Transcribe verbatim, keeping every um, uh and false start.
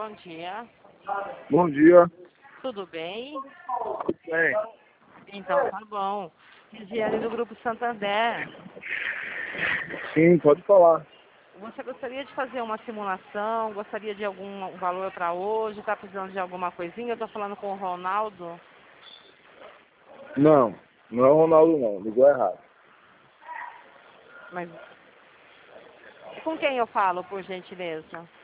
bom dia. Bom dia. Tudo bem? Bem, Então tá bom. Gisiane do Grupo Santander. sim, pode falar. Você gostaria de fazer uma simulação? Gostaria de algum valor para hoje? Está precisando de alguma coisinha? Eu estou falando com o Ronaldo. Não, não é o Ronaldo não, ligou errado. Mas com quem eu falo, por gentileza?